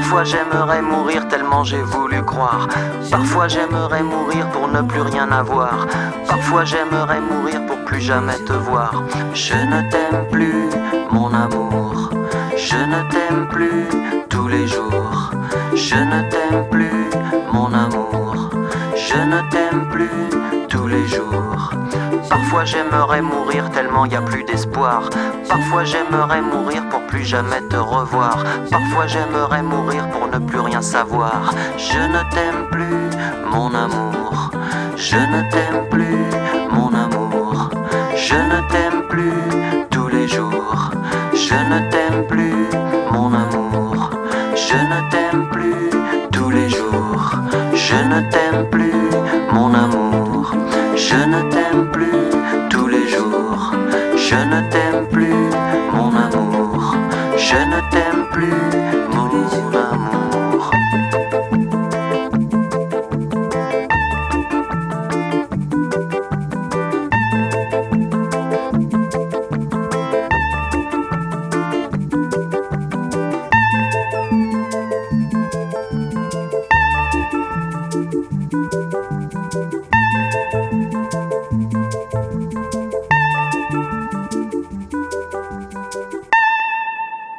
Parfois j'aimerais mourir tellement j'ai voulu croire. Parfois j'aimerais mourir pour ne plus rien avoir. Parfois j'aimerais mourir pour plus jamais te voir. Je ne t'aime plus, mon amour. Je ne t'aime plus tous les jours. Je ne t'aime plus, mon amour. Je ne t'aime plus tous les jours. Parfois j'aimerais mourir tellement y a plus d'espoir. Parfois j'aimerais mourir pour plus jamais te revoir. Parfois j'aimerais mourir pour ne plus rien savoir. Je ne t'aime plus, mon amour. Je ne t'aime plus, mon amour. Je ne t'aime plus tous les jours. Je ne t'aime plus, mon amour. Je ne t'aime plus tous les jours. Je ne t'aime plus, mon amour. Je ne t'aime plus tous les jours. Je ne t'aime